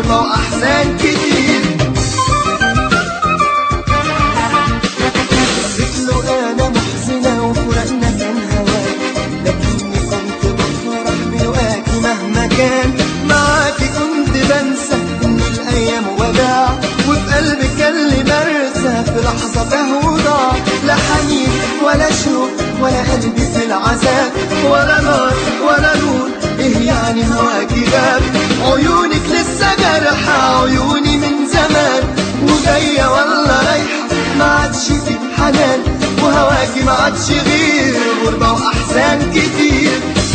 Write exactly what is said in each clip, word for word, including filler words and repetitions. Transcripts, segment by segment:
غربة وأحزان كتير. له أنا محزنة وفرقنا كان هواك، لكني كنت بفرح بلقاكي مهما كان. معاكي كنت بنسى إن الأيام وداع، وفي قلبي كان لي مرسى في لحظة تهوضع. لا حنين ولا شوق ولا قلبي في العذاب، ولا نار ولا نور، إيه يعني هواكي غاب. عيونك لسه جارحة عيوني من زمان، وجاية ولا رايحة ما عادش في حنان، وهواكي ما عادش غير غربة وأحزان كتير.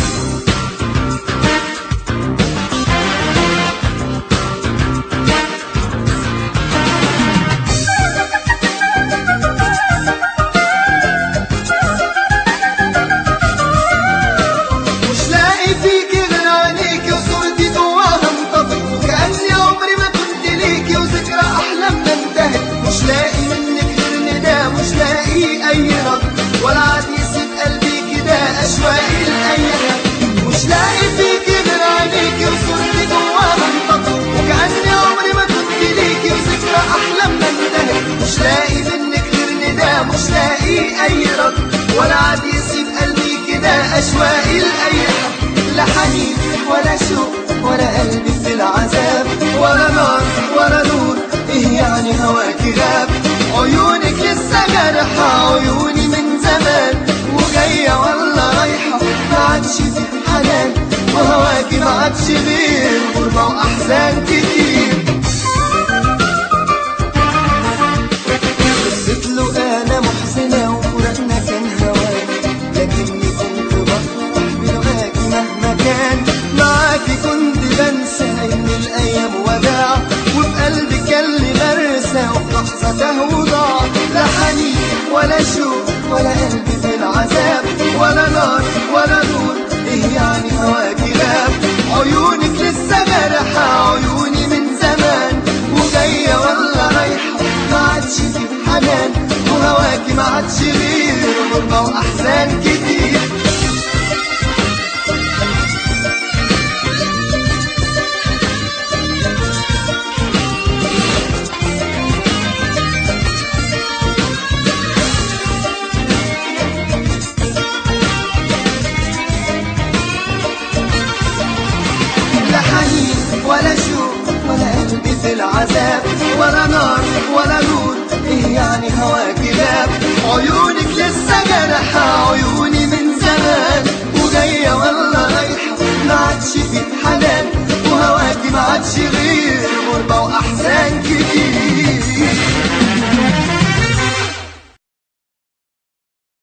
مش لاقي فيكي غير عينيكي وصورتي جواها انطفت، وكأني عمري ما كنت ليكي وذكرى أحلامنا انتهت. مش لاقي منك غير نداء، مش لاقي أي رد، ولا عاد يسيب قلبي كده أشواقي لأي حد. مش لاقي فيكي غير عينيكي وصورتي جواها انطفت، وكأني عمري ما كنت ليكي وذكرى أحلامنا انتهت. مش لاقي منك غير نداء، مش لاقي أي رد، ولا عاد يسيب قلبي كده أشواقي لأي حد. لا حنين ولا شوق ولا قلبي في العذاب، ولا نار ولا نور، إيه يعني هواكي غاب. عيونك لسه جارحة عيوني من زمان، وجاية ولا رايحة ما عادش في حنان، وهواكي ما عادش غير غربة وأحزان كتير. قلت له أنا محزنة وفرقنا كان هواك، لكني كنت بفرح بلقاكي مهما كان. معاكي كنت بنسى إن الأيام وداع، وفي قلبي كان لي مرسى وفي لحظة تهوضع. لا حنين ولا شوق ولا قلبي في العذاب، ولا نار ولا نور، إيه يعني هواكي غاب. عيونك لسه جارحة عيوني من زمان، وجاية ولا رايحة ما عادش في حنان، وهواكي ما عادش غير غربة وأحزان كتير. ولا شوق ولا قلبي في العذاب، ولا نار ولا